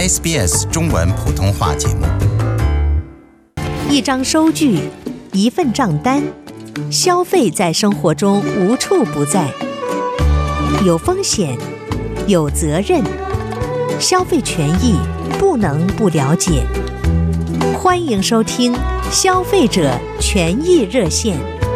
SBS 中文普通话节目。 一张收据，一份账单，消费在生活中无处不在，有风险，有责任，消费权益不能不了解。欢迎收听消费者权益热线。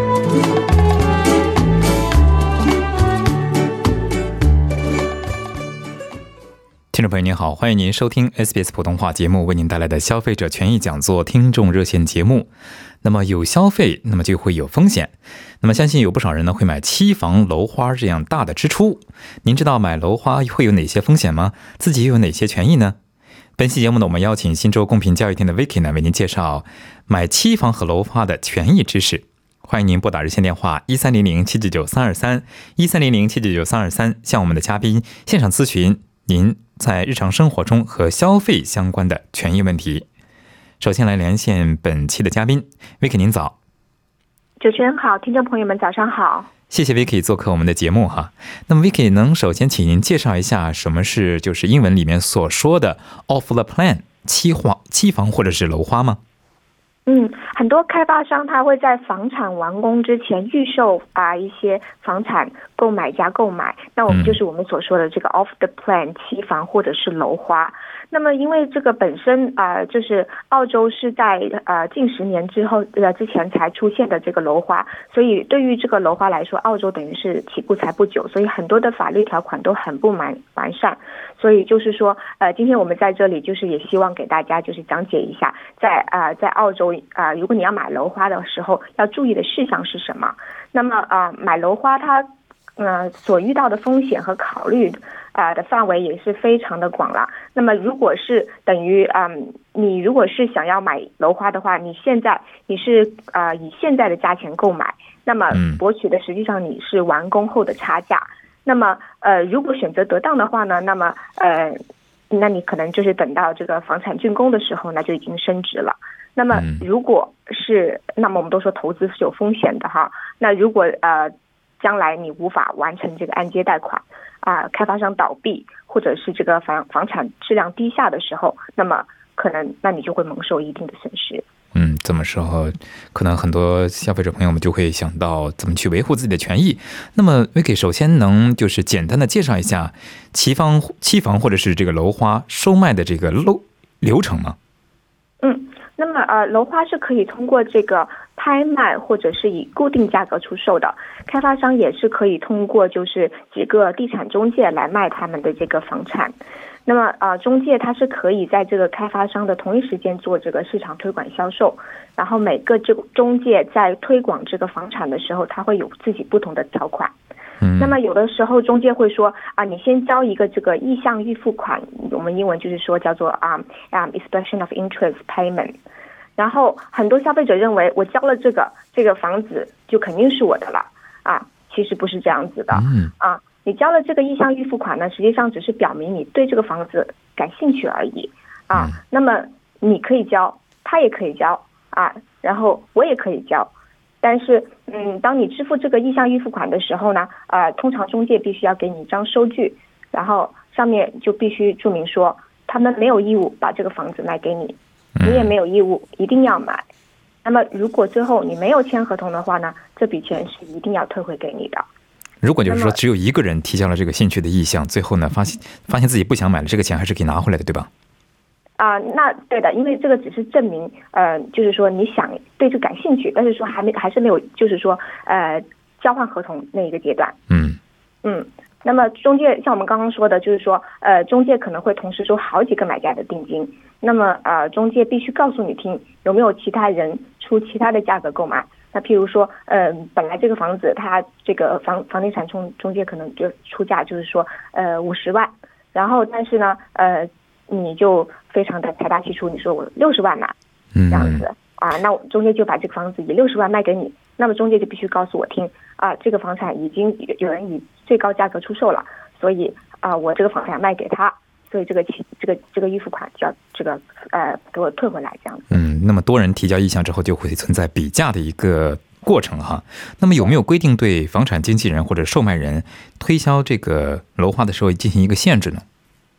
听众朋友您好，欢迎您收听 SBS 普通话节目为您带来的消费者权益讲座听众热线节目。那么有消费，那么就会有风险。那么相信有不少人呢会买期房、楼花这样大的支出。您知道买楼花会有哪些风险吗？自己又有哪些权益呢？本期节目呢，我们邀请新州公平交易厅的 Vicky 呢为您介绍买期房和楼花的权益知识。欢迎您拨打热线电话1300-799-323 1300-799-323，向我们的嘉宾现场咨询您在日常生活中和消费相关的权益问题。首先来连线本期的嘉宾 Vicky， 您早。 主持人好，听众朋友们早上好。 谢谢 Vicky 做客我们的节目哈。那么 Vicky 能首先请您介绍一下什么是就是英文里面所说的 off the plan 期房或者是楼花吗？ 很多开发商他会在房产完工之前预售一些房产购买家购买，那我们就是我们所说的这个 off the plan 期房或者是楼花。那么因为这个本身就是澳洲是在近10年之前才出现的这个楼花，所以对于这个楼花来说，澳洲等于是起步才不久，所以很多的法律条款都很不完善。所以就是说今天我们在这里就是也希望给大家就是讲解一下在澳洲如果你要买楼花的时候要注意的事项是什么。那么买楼花它所遇到的风险和考虑的范围也是非常的广了。那么如果是等于你如果是想要买楼花的话，你是以现在的价钱购买，那么博取的实际上你是完工后的差价。那么如果选择得当的话呢，那么那你可能就是等到这个房产竣工的时候那就已经升值了。那么如果是那么我们都说投资是有风险的哈，那如果将来你无法完成这个按揭贷款开发商倒闭或者是这个房产质量低下的时候，那么可能那你就会蒙受一定的损失。 这么说可能很多消费者朋友们就会想到怎么去维护自己的权益。那么 Vicky 首先能就是简单的介绍一下期房或者是这个楼花收卖的这个流程吗？ 那么楼花是可以通过这个拍卖或者是以固定价格出售的，开发商也是可以通过就是几个地产中介来卖他们的这个房产。那么中介它是可以在这个开发商的同一时间做这个市场推广销售，然后每个这个中介在推广这个房产的时候，它会有自己不同的条款。那么有的时候中介会说你先交一个这个意向预付款，我们英文就是说叫做expression of interest payment。然后很多消费者认为我交了这个房子就肯定是我的了其实不是这样子的你交了这个意向预付款呢，实际上只是表明你对这个房子感兴趣而已那么你可以交，他也可以交然后我也可以交。但是当你支付这个意向预付款的时候呢通常中介必须要给你一张收据，然后上面就必须注明说他们没有义务把这个房子卖给你，你也没有义务一定要买。那么如果最后你没有签合同的话呢，这笔钱是一定要退回给你的。 如果就是说只有一个人提交了这个兴趣的意向，最后呢发现自己不想买了，这个钱还是可以拿回来的，对吧？ 那对的，因为这个只是证明就是说你想对这个感兴趣，但是说还是没有就是说交换合同那一个阶段。那么中介像我们刚刚说的，就是说中介可能会同时收好几个买家的定金，那么中介必须告诉你听有没有其他人出其他的价格购买。那譬如说本来这个房子它这个房地产中介可能就出价就是说50万，然后但是呢你就非常的财大气粗，你说我60万拿这样子那中介就把这个房子以60万卖给你，那么中介就必须告诉我听这个房产已经有人以最高价格出售了，所以我这个房产卖给他，所以这个预付款就要给我退回来这样子。 那么多人提交意向之后就会存在比价的一个过程哈。那么有没有规定对房产经纪人或者售卖人推销这个楼花的时候进行一个限制呢？ 那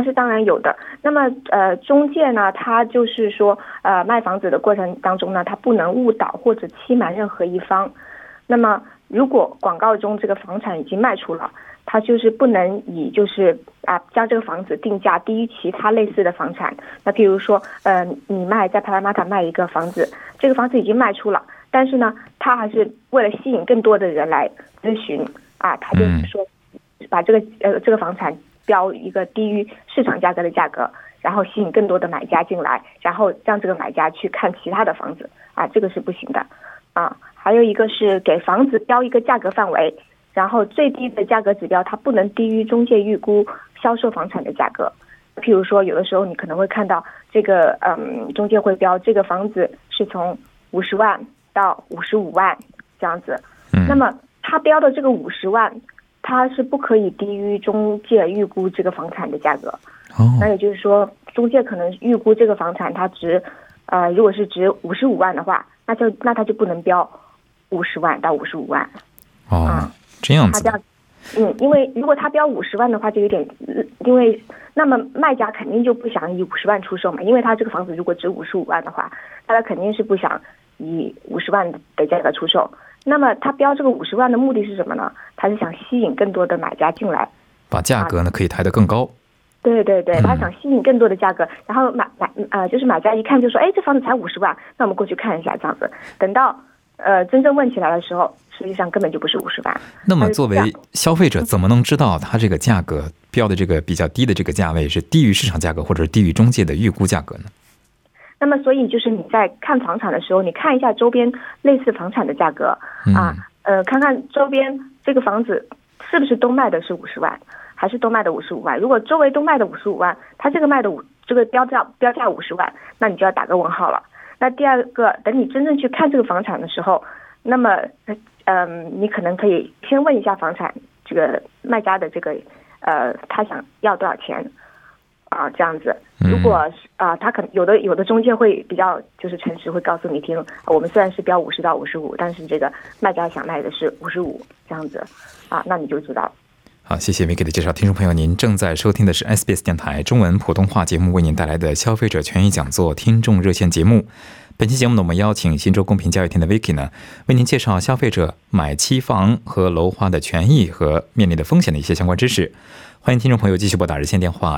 那是当然有的。那么中介呢，他就是说卖房子的过程当中呢，他不能误导或者欺瞒任何一方。那么如果广告中这个房产已经卖出了，他就是不能以就是将这个房子定价低于其他类似的房产。那比如说你在帕拉马塔卖一个房子，这个房子已经卖出了，但是呢他还是为了吸引更多的人来咨询他就是说把这个房产标一个低于市场价格的价格，然后吸引更多的买家进来，然后让这个买家去看其他的房子这个是不行的还有一个是给房子标一个价格范围，然后最低的价格指标它不能低于中介预估销售房产的价格。譬如说有的时候你可能会看到这个中介会标这个房子是从50万到55万这样子，那么他标的这个50万它是不可以低于中介预估这个房产的价格。那也就是说中介可能预估这个房产它如果是值55万的话，那他就不能标50万到55万。 这样子。 因为如果他标50万的话，就有点，因为那么卖家肯定就不想以50万出售嘛，因为他这个房子如果值55万的话，他肯定是不想以50万的价格出售。那么他标这个50万的目的是什么呢？他是想吸引更多的买家进来， 把价格呢可以抬得更高。 对对对，他想吸引更多的价格，然后就是买家一看就说，这房子才50万，那我们过去看一下这样子。等到真正问起来的时候，实际上根本就不是50万。 那么作为消费者怎么能知道他这个价格标的这个比较低的这个价位是低于市场价格或者低于中介的预估价格呢？ 那么所以就是你在看房产的时候，你看一下周边类似房产的价格看看周边这个房子是不是都卖的是50万，还是都卖的55万。如果周围都卖的55万，它这个卖的这个标价50万，那你就要打个问号了。那第二个，等你真正去看这个房产的时候，那么你可能可以先问一下房产这个卖家的这个他想要多少钱这样子。如果他可能有的中介会比较就是诚实，会告诉你听，我们虽然是标50到55，但是这个卖家想卖的是55这样子那你就知道了。 好，谢谢 Vicky 的介绍。听众朋友，您正在收听的是 SBS 电台中文普通话节目为您带来的消费者权益讲座听众热线节目。本期节目呢，我们邀请新州公平交易厅的 Vicky 呢，为您介绍消费者买期房和楼花的权益和面临的风险的一些相关知识。欢迎听众朋友继续拨打热线电话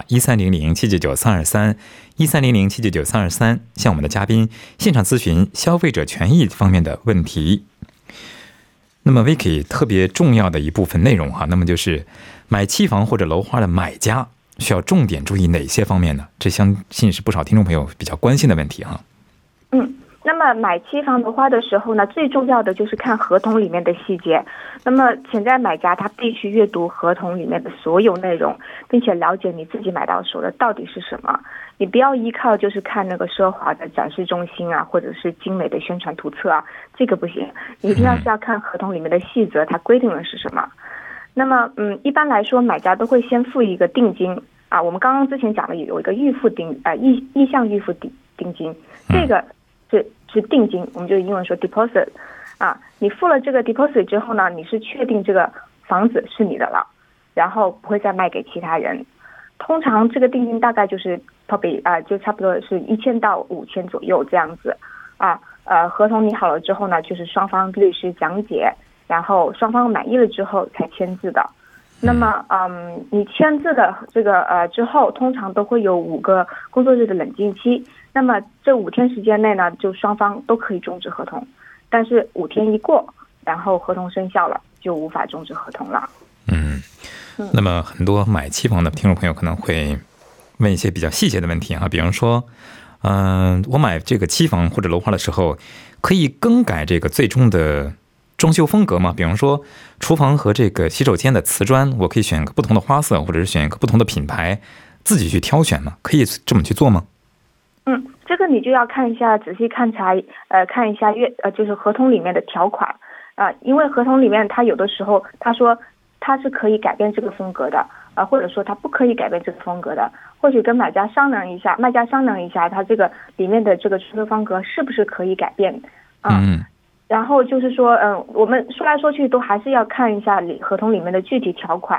1300-799-323 1300-799-323，向我们的嘉宾现场咨询消费者权益方面的问题。那么 Vicky 特别重要的一部分内容那么就是买期房或者楼花的买家需要重点注意哪些方面呢？这相信是不少听众朋友比较关心的问题那么买期房楼花的时候呢，最重要的就是看合同里面的细节。那么潜在买家他必须阅读合同里面的所有内容，并且了解你自己买到手的到底是什么。你不要依靠就是看那个奢华的展示中心或者是精美的宣传图册这个不行。你一定是要看合同里面的细则，它规定的是什么。那么一般来说买家都会先付一个定金我们刚刚之前讲的有一个预付意向预付定金，这个是定金，我们就英文说 deposit 你付了这个 deposit 之后呢，你是确定这个房子是你的了，然后不会再卖给其他人。通常这个定金大概就是就差不多是1000到5000左右这样子合同拟好了之后呢，就是双方律师讲解，然后双方满意了之后才签字的。那么你签字的这个之后，通常都会有5个工作日的冷静期。那么这5天时间内呢，就双方都可以终止合同，但是5天一过，然后合同生效了，就无法终止合同了。 那么很多买期房的听众朋友可能会问一些比较细节的问题比方说我买这个期房或者楼花的时候，可以更改这个最终的装修风格吗？比方说厨房和这个洗手间的瓷砖，我可以选个不同的花色，或者是选一个不同的品牌，自己去挑选吗？可以这么去做吗？ 这个你就要看一下，仔细看一下就是合同里面的条款因为合同里面它有的时候他说他是可以改变这个风格的或者说他不可以改变这个风格的，或许跟卖家商量一下，他这个里面的这个装修风格是不是可以改变然后就是说我们说来说去都还是要看一下合同里面的具体条款。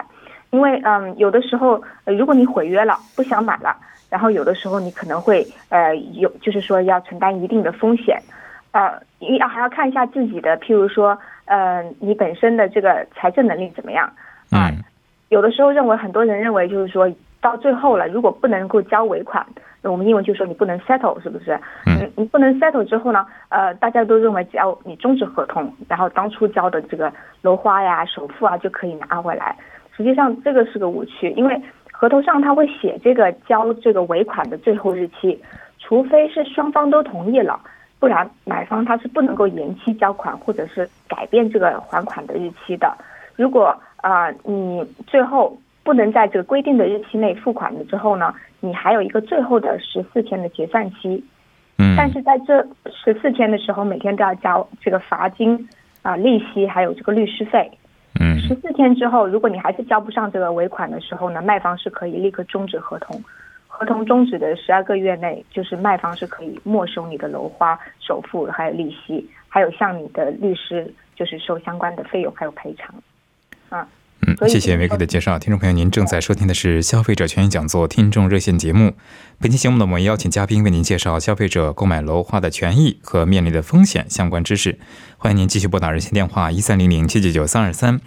因为有的时候如果你毁约了不想买了，然后有的时候你可能会就是说要承担一定的风险，因为还要看一下自己的，譬如说你本身的这个财政能力怎么样有的时候很多人认为就是说到最后了，如果不能够交尾款，我们英文就说你不能 settle， 是不是？你不能 settle 之后呢，大家都认为只要你终止合同，然后当初交的这个楼花呀、首付啊就可以拿回来。实际上这个是个误区，因为合同上他会写这个交这个尾款的最后日期，除非是双方都同意了，不然买方他是不能够延期交款或者是改变这个还款的日期的。如果你最后不能在这个规定的日期内付款了之后呢，你还有一个最后的14天的结算期。但是在这14天的时候，每天都要交这个罚金利息还有这个律师费。14天之后，如果你还是交不上这个尾款的时候呢，卖方是可以立刻终止合同。合同终止的12个月内，就是卖方是可以没收你的楼花、首付还有利息，还有向你的律师就是收相关的费用还有赔偿。 谢谢Vicky的介绍。听众朋友，您正在收听的是消费者权益讲座听众热线节目。本期节目呢，我们邀请嘉宾为您介绍消费者购买楼花的权益和面临的风险相关知识。欢迎您继续拨打热线电话1300-799-323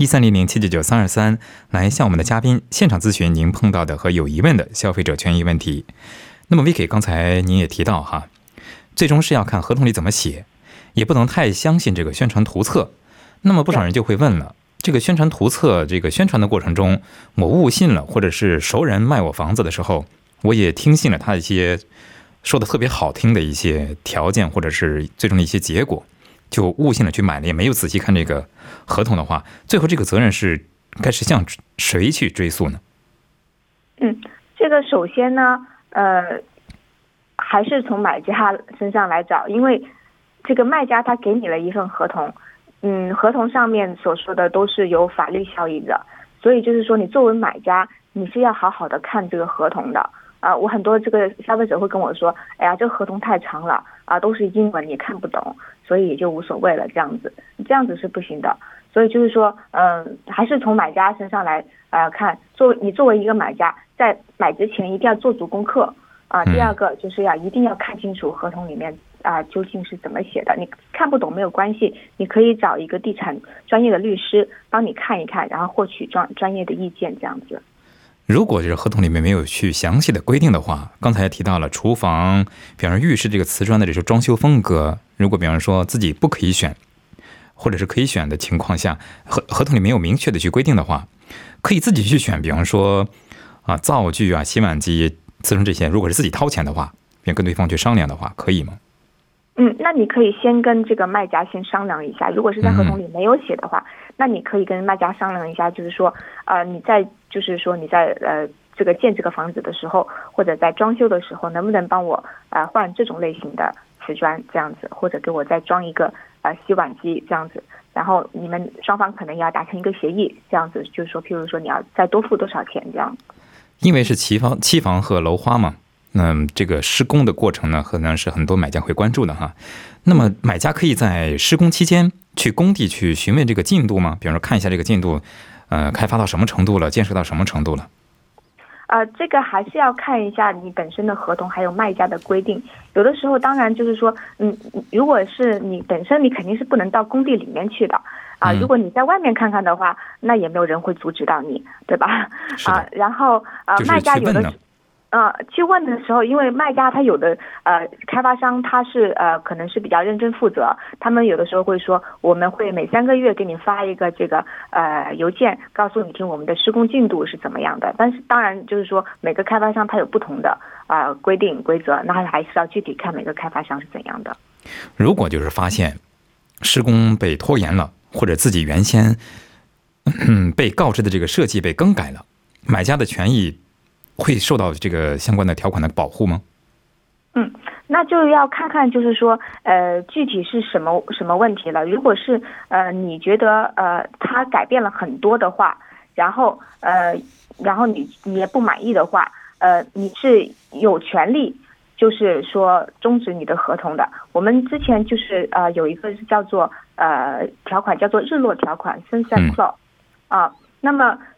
1300-799-323来向我们的嘉宾现场咨询您碰到的和有疑问的消费者权益问题。那么 Vicky 刚才您也提到哈，最终是要看合同里怎么写，也不能太相信这个宣传图册。那么不少人就会问了，这个宣传图册这个宣传的过程中，我误信了，或者是熟人卖我房子的时候，我也听信了他一些说的特别好听的一些条件，或者是最终的一些结果，就误信了去买了，也没有仔细看这个合同的话，最后这个责任是该是向谁去追溯呢？ 这个首先呢还是从买家身上来找，因为这个卖家他给你了一份合同，合同上面所说的都是有法律效益的，所以就是说你作为买家，你是要好好的看这个合同的。我很多这个消费者会跟我说，哎呀，这个合同太长了都是英文也看不懂，所以也就无所谓了，这样子是不行的。所以就是说还是从买家身上来看，你作为一个买家，在买之前一定要做足功课第二个就是一定要看清楚合同里面究竟是怎么写的。你看不懂没有关系，你可以找一个地产专业的律师帮你看一看，然后获取专业的意见，这样子。 如果这个合同里面没有去详细的规定的话，刚才提到了厨房，比方说浴室这个瓷砖的这种装修风格，如果比方说自己不可以选，或者是可以选的情况下，合同里没有明确的去规定的话，可以自己去选，比方说灶具洗碗机、瓷砖这些，如果是自己掏钱的话，跟对方去商量的话，可以吗？ 那你可以先跟这个卖家先商量一下，如果是在合同里没有写的话，那你可以跟卖家商量一下，就是说你在这个建这个房子的时候，或者在装修的时候，能不能帮我换这种类型的瓷砖这样子，或者给我再装一个洗碗机这样子，然后你们双方可能要达成一个协议，这样子就是说，譬如说你要再多付多少钱这样。 因为是期房和楼花嘛，这个施工的过程呢，可能是很多买家会关注的哈。那么买家可以在施工期间去工地去询问这个进度吗？比方说看一下这个进度，开发到什么程度了，建设到什么程度了？ 这个还是要看一下你本身的合同，还有卖家的规定。有的时候当然就是说，如果是你本身，你肯定是不能到工地里面去的如果你在外面看看的话，那也没有人会阻止到你，对吧？然后卖家有的去问的时候，因为卖家他有的开发商他是可能是比较认真负责，他们有的时候会说，我们会每3个月给你发一个这个邮件，告诉你听我们的施工进度是怎么样的。但是当然就是说每个开发商他有不同的规定规则，那还是要具体看每个开发商是怎样的。 如果就是发现施工被拖延了，或者自己原先被告知的这个设计被更改了，买家的权益会受到这个相关的条款的保护吗？ 那就要看看就是说具体是什么问题了。如果是你觉得它改变了很多的话，然后你也不满意的话，你是有权利就是说终止你的合同的。我们之前就是有一个是叫做条款叫做日落条款 sunset clause 那么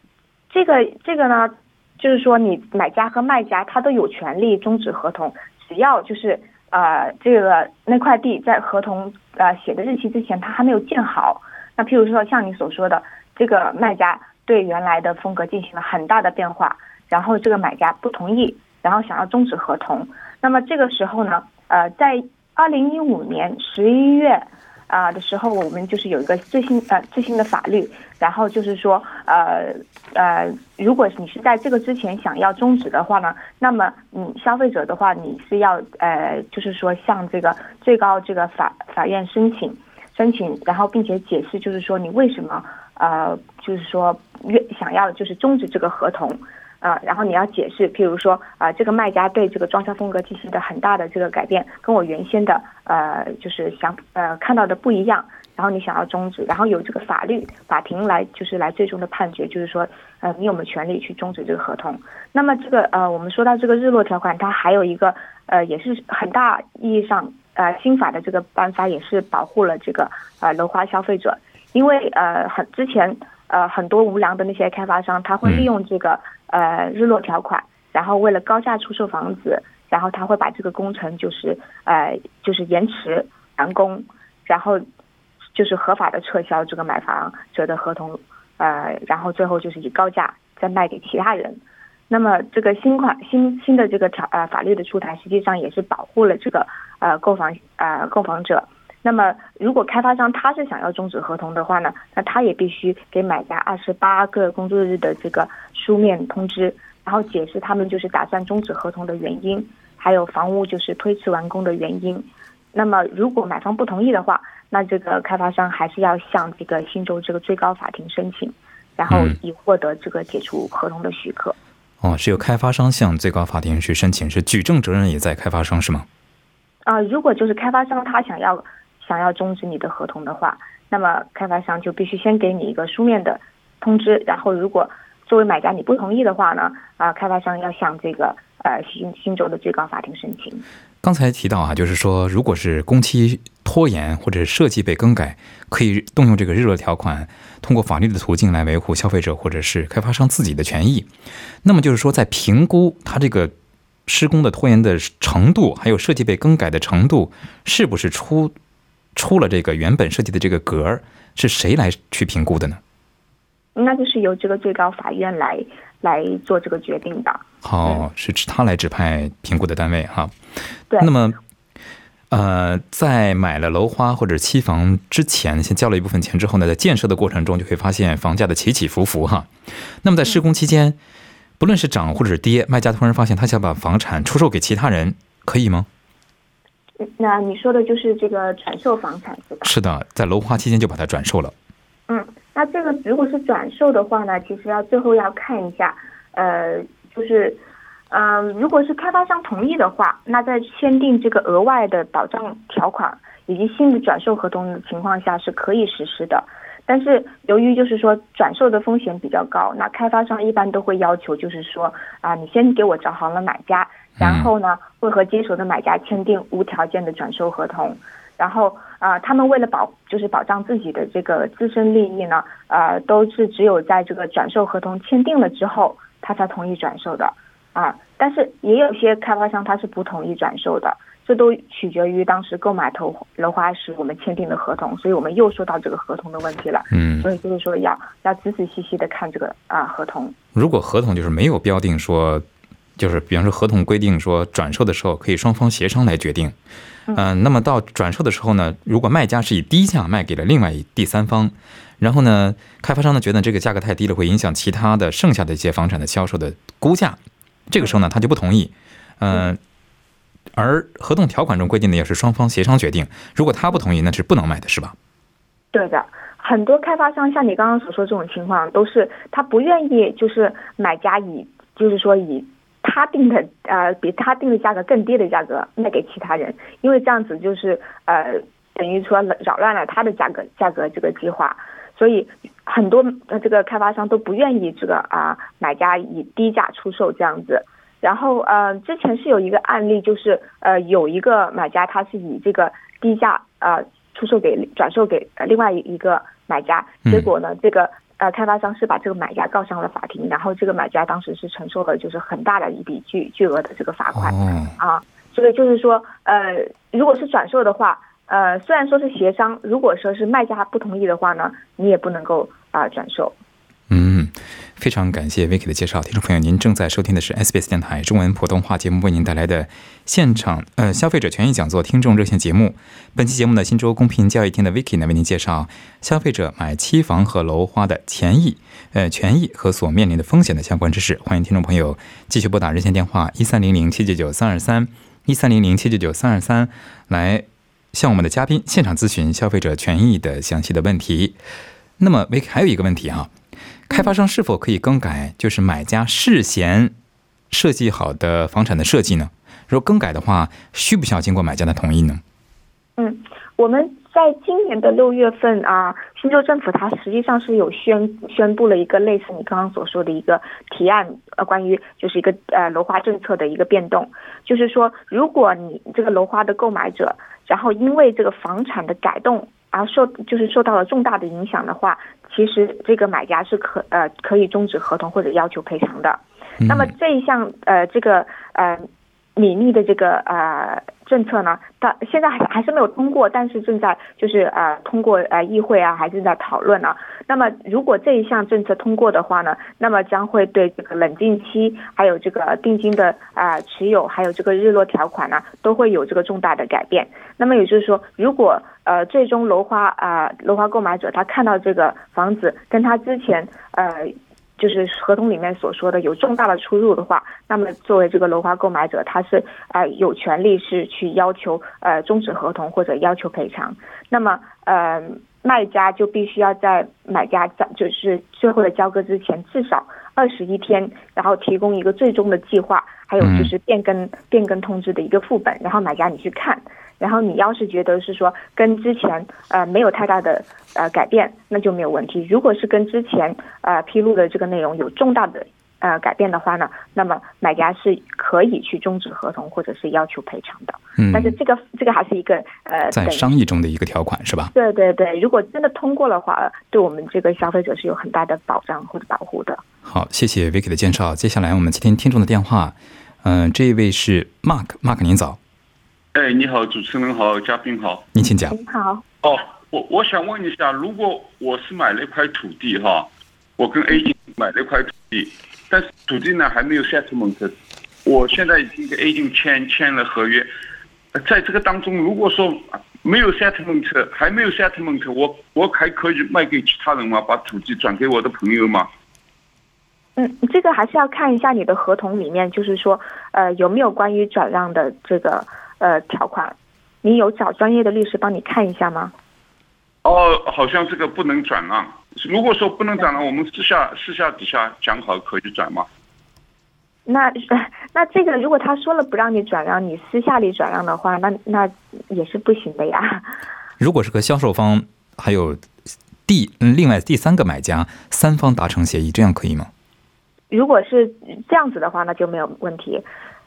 这个呢，就是说你买家和卖家他都有权利终止合同，只要就是那块地在合同写的日期之前他还没有建好。那譬如说像你所说的，这个卖家对原来的风格进行了很大的变化，然后这个买家不同意，然后想要终止合同。那么这个时候呢，在2015年11月的时候，我们就是有一个最新的法律，然后就是说如果你是在这个之前想要终止的话呢，那么你消费者的话，你是要就是说向这个最高这个法院申请，然后并且解释，就是说你为什么就是说想要就是终止这个合同。然后你要解释，譬如说这个卖家对这个装修风格进行的很大的这个改变，跟我原先的就是看到的不一样，然后你想要终止，然后有这个法庭来最终的判决，就是说你有没有权利去终止这个合同。那么这个我们说到这个日落条款，它还有一个也是很大意义上新法的这个颁发也是保护了这个楼花消费者，因为之前很多无良的那些开发商，他会利用这个日落条款，然后为了高价出售房子，然后他会把这个工程就是延迟完工，然后就是合法的撤销这个买房者的合同，然后最后就是以高价再卖给其他人。那么这个新的这个法律的出台，实际上也是保护了这个购房者。那么如果开发商他是想要终止合同的话呢，那他也必须给买家28个工作日的这个书面通知，然后解释他们就是打算终止合同的原因，还有房屋就是推迟完工的原因。那么如果买方不同意的话，那这个开发商还是要向这个新州这个最高法庭申请，然后以获得这个解除合同的许可。 是由开发商向最高法庭去申请，是举证责任也在开发商是吗？ 如果就是开发商他想要终止你的合同的话，那么开发商就必须先给你一个书面的通知，然后如果作为买家你不同意的话呢，开发商要向这个新州的最高法庭申请。 刚才提到就是说如果是工期拖延或者设计被更改，可以动用这个日落条款，通过法律的途径来维护消费者或者是开发商自己的权益。那么就是说在评估它这个施工的拖延的程度，还有设计被更改的程度，是不是出了这个原本设计的这个格，是谁来去评估的呢？ 那就是由这个最高法院来做这个决定的。 是他来指派评估的单位哈。 对。 那么在买了楼花或者期房之前，先交了一部分钱之后呢，在建设的过程中就会发现房价的起起伏伏哈。那么在施工期间，不论是涨或者是跌，卖家突然发现他想把房产出售给其他人，可以吗？ 那你说的就是这个转售房产是吧？是的，在楼花期间就把它转售了。 那这个如果是转售的话呢，其实最后要看一下，就是如果是开发商同意的话，那在签订这个额外的保障条款以及新的转售合同的情况下是可以实施的。但是由于就是说转售的风险比较高，那开发商一般都会要求就是说你先给我找好了买家，然后呢会和接手的买家签订无条件的转售合同。然后他们为了保障自己的这个自身利益呢，都是只有在这个转售合同签订了之后，他才同意转售的但是也有些开发商他是不同意转售的，这都取决于当时购买楼花时我们签订的合同，所以我们又说到这个合同的问题了。所以就是说要仔仔细细的看这个合同。如果合同就是没有标定说，就是比方说合同规定说转售的时候可以双方协商来决定。那么到转售的时候呢，如果卖家是以低价卖给了另外第三方，然后呢，开发商呢觉得这个价格太低了，会影响其他的剩下的一些房产的销售的估价，这个时候呢他就不同意。而合同条款中规定的也是双方协商决定，如果他不同意，那是不能卖的，是吧？对的，很多开发商像你刚刚所说这种情况，都是他不愿意就是买家以他定的比他定的价格更低的价格卖给其他人，因为这样子就是等于说扰乱了他的价格这个计划，所以很多这个开发商都不愿意这个买家以低价出售这样子。然后之前是有一个案例，就是有一个买家他是以这个低价转售给另外一个买家，结果呢这个开发商是把这个买家告上了法庭，然后这个买家当时是承受了就是很大的一笔巨额的这个罚款所以就是说如果是转售的话，虽然说是协商，如果说是卖家不同意的话呢，你也不能够转售。 非常感谢 Vicky 的介绍。听众朋友，您正在收听的是 SBS 电台中文普通话节目为您带来的现场消费者权益讲座听众热线节目。本期节目呢，新州公平交易厅的 Vicky 呢为您介绍消费者买期房和楼花的权益和所面临的风险的相关知识。欢迎听众朋友继续拨打热线电话1300-799-323 1300-799-323来向我们的嘉宾现场咨询消费者权益的详细的问题。那么 Vicky 还有一个问题开发商是否可以更改就是买家事先设计好的房产的设计呢？如果更改的话，需不需要经过买家的同意呢？ 我们在今年的6月份新州政府它实际上是有宣布了一个类似你刚刚所说的一个提案，关于就是一个楼花政策的一个变动，就是说如果你这个楼花的购买者，然后因为这个房产的改动受到了重大的影响的话，其实这个买家是可以终止合同或者要求赔偿的。那么这一项这个拟议的这个政策呢，它现在还是没有通过，但是正在就是通过议会还正在讨论那么如果这一项政策通过的话呢，那么将会对这个冷静期还有这个定金的持有还有这个日落条款呢都会有这个重大的改变。那么也就是说，如果最终楼花购买者他看到这个房子跟他之前就是合同里面所说的有重大的出入的话，那么作为这个楼花购买者，他是有权利是去要求终止合同或者要求赔偿。那么卖家就必须要在买家就是最后的交割之前至少21天，然后提供一个最终的计划，还有就是变更通知的一个副本，然后买家你去看，然后你要是觉得是说跟之前没有太大的改变，那就没有问题。如果是跟之前披露的这个内容有重大的改变的话呢，那么买家是可以去终止合同或者是要求赔偿的。但是这个还是一个在商议中的一个条款是吧？ 对对对，如果真的通过的话，对我们这个消费者是有很大的保障或者保护的。 好，谢谢 Vicky 的介绍。接下来我们接听听众的电话，这一位是 Mark 您早。 你好，主持人好，嘉宾好。 您请讲。 您好。 我想问一下，如果我是买了一块土地我跟 A 买了一块土地，但是土地呢还没有 settlement， 我现在已经跟 A 签了合约，在这个当中，如果说没有 settlement， 还没有 settlement， 我还可以卖给其他人吗？把土地转给我的朋友吗？ 这个还是要看一下你的合同里面，就是说有没有关于转让的这个条款，你有找专业的律师帮你看一下吗？ 好像这个不能转让。如果说不能转让，我们私下底下讲好可以转吗？ 那这个如果他说了不让你转让，你私下里转让的话，那也是不行的呀。 如果是和销售方还有另外第三个买家三方达成协议，这样可以吗？ 如果是这样子的话，那就没有问题。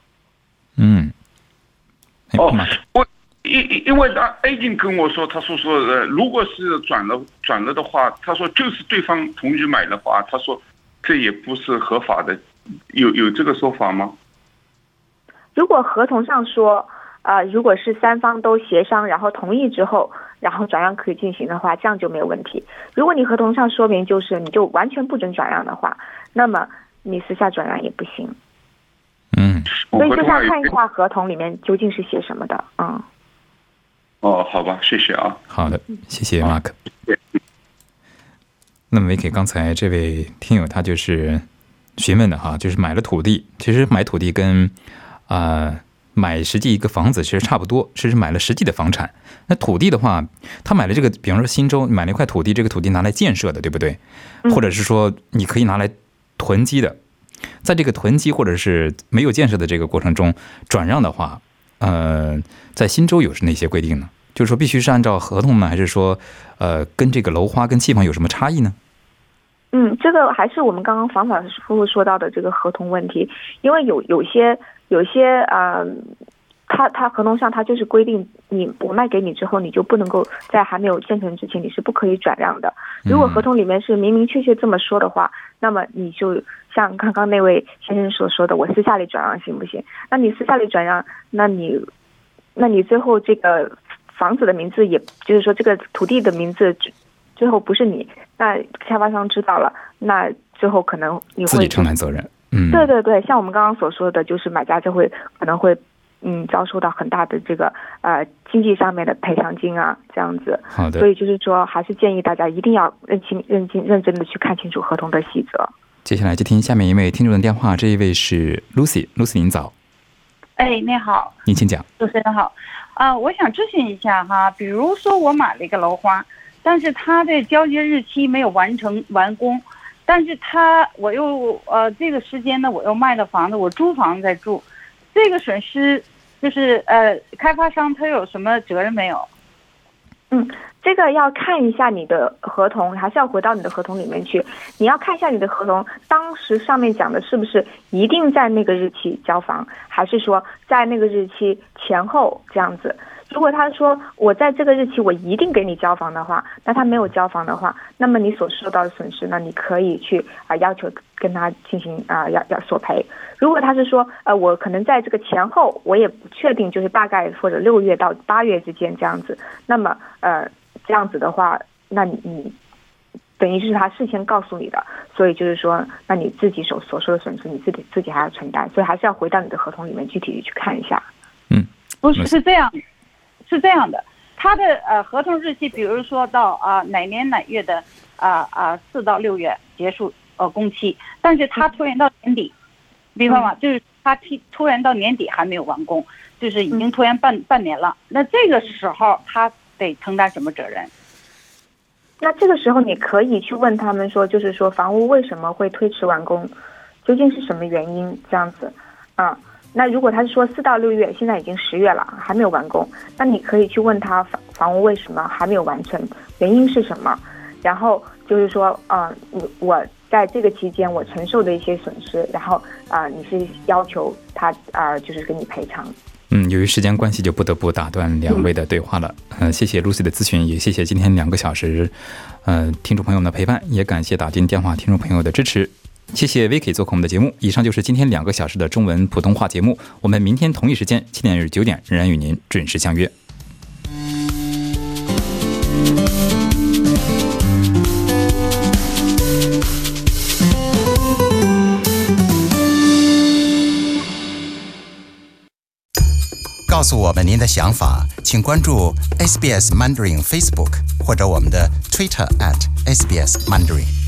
因为他 A 跟我说，他说如果是转了的话，他说就是对方同意买的话，他说这也不是合法的，有这个说法吗？ 如果合同上说如果是三方都协商然后同意之后，然后转让可以进行的话，这样就没有问题。如果你合同上说明就是你就完全不准转让的话，那么你私下转让也不行。所以就是要看一下合同里面究竟是写什么的。 好吧，谢谢啊。 好的，谢谢 Mark。那么 Vicky 刚才这位听友他就是询问的就是买了土地，其实买土地跟买实际一个房子其实差不多，是买了实际的房产。那土地的话，他买了这个，比方说新州买了一块土地，这个土地拿来建设的，对不对？或者是说你可以拿来囤积的，在这个囤积或者是没有建设的这个过程中转让的话，在新州有哪些规定呢？就是说必须是按照合同呢，还是说跟这个楼花跟期房有什么差异呢？ 这个还是我们刚刚房法夫妇说到的这个合同问题，因为有些它合同上它就是规定我卖给你之后，你就不能够在还没有建成之前你是不可以转让的。如果合同里面是明明确确这么说的话，那么你就像刚刚那位先生所说的，我私下里转让行不行？那你私下里转让，那你最后这个房子的名字，也就是说这个土地的名字最后不是你，那开发商知道了，那最后可能你会自己承担责任。 对对对，像我们刚刚所说的，就是买家就可能会遭受到很大的这个经济上面的赔偿金啊，这样子。 好的。 所以就是说，还是建议大家一定要认真的去看清楚合同的细则。 接下来接听下面一位听众的电话，这一位是 Lucy， 您早。 你好， 您请讲。 主持人好，我想咨询一下哈，比如说我买了一个楼花，但是它的交接日期没有完工，但是我又这个时间呢，我又卖了房子，我租房在住，这个损失就是开发商他有什么责任没有？ 这个要看一下你的合同，还是要回到你的合同里面去。你要看一下你的合同，当时上面讲的是不是一定在那个日期交房，还是说在那个日期前后这样子。如果他说我在这个日期我一定给你交房的话，那他没有交房的话，那么你所受到的损失呢，你可以去要求跟他进行要索赔。如果他是说我可能在这个前后我也不确定，就是大概或者6月到8月之间这样子，那么这样子的话，那你等于是他事先告诉你的，所以就是说，那你自己所受的损失，你自己还要承担，所以还是要回到你的合同里面具体去看一下。 不是，是这样的，他的合同日期，比如说到哪年哪月的4到6月结束工期，但是他拖延到年底，明白吗？就是他拖延到年底还没有完工，就是已经拖延半年了。那这个时候他得承担什么责任？ 那这个时候你可以去问他们说，就是说房屋为什么会推迟完工，究竟是什么原因这样子那如果他是说4到6月，现在已经10月了，还没有完工，那你可以去问他房屋为什么还没有完成，原因是什么？然后就是说我在这个期间我承受的一些损失，然后你是要求他就是给你赔偿。 由于时间关系，就不得不打断两位的对话了。谢谢 Lucy 的咨询，也谢谢今天2个小时听众朋友们的陪伴，也感谢打进电话听众朋友的支持。谢谢 Vicky 做客我们的节目。以上就是今天2个小时的中文普通话节目，我们明天同一时间7点至9点仍然与您准时相约。 告诉我们您的想法，请关注 SBS Mandarin Facebook 或者我们的 Twitter @SBS Mandarin。